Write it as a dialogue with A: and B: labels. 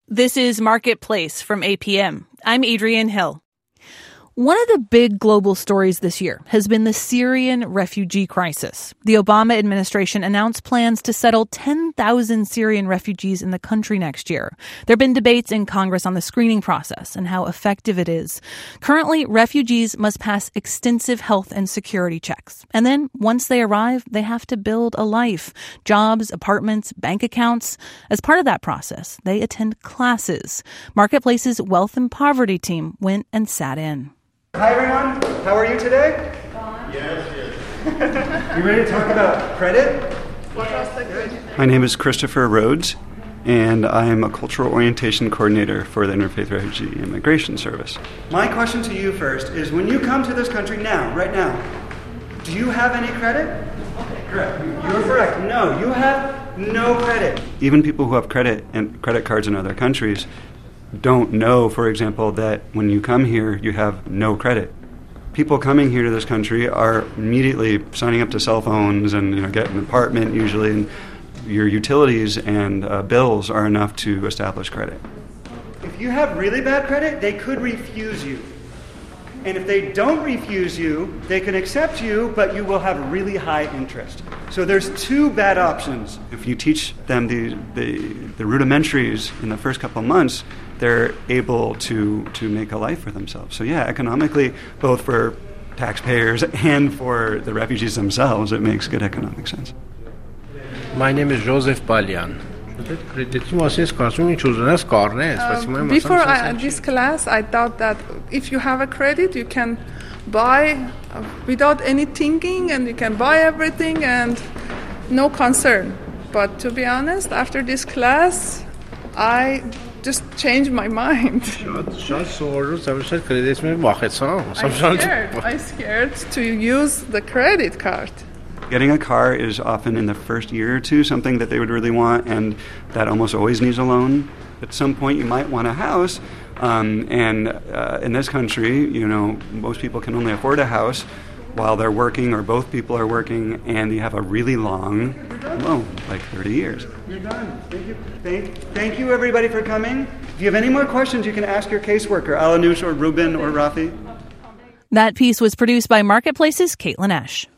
A: This is Marketplace from APM. I'm Adrienne Hill. One of the big global stories this year has been the Syrian refugee crisis. The Obama administration announced plans to settle 10,000 Syrian refugees in the country next year. There have been debates in Congress on the screening process and how effective it is. Currently, refugees must pass extensive health and security checks. And then, once they arrive, they have to build a life. Jobs, apartments, bank accounts. As part of that process, they attend classes. Marketplace's Wealth and Poverty team went and sat in.
B: Hi everyone, how are you today? Yes. You ready to talk about credit?
C: My name is Christopher Rhodes, and I am a cultural orientation coordinator for the Interfaith Refugee Immigration Service.
B: My question to you first is, when you come to this country now, right now, do you have any credit? Correct. You're correct. No, you have no credit.
C: Even people who have credit and credit cards in other countries don't know, for example, that when you come here, you have no credit. People coming here to this country are immediately signing up to cell phones and get an apartment usually, and your utilities and bills are enough to establish credit.
B: If you have really bad credit, they could refuse you. And if they don't refuse you, they can accept you, but you will have really high interest. So there's two bad options.
C: If you teach them the rudimentaries in the first couple of months, they're able to make a life for themselves. So yeah, economically, both for taxpayers and for the refugees themselves, it makes good economic sense.
D: My name is Joseph Balian.
E: Before this class, I thought that if you have a credit, you can buy without any thinking, and you can buy everything and no concern. But to be honest, after this class, I just changed my mind. I'm scared to use the credit card.
C: Getting a car is often in the first year or two something that they would really want, and that almost always needs a loan. At some point you might want a house, and in this country, most people can only afford a house while they're working or both people are working, and you have a really long loan, like 30 years.
B: You're done. Thank you. Thank you everybody for coming. If you have any more questions, you can ask your caseworker, Alanush or Ruben or Rafi.
A: That piece was produced by Marketplace's Caitlin Esch.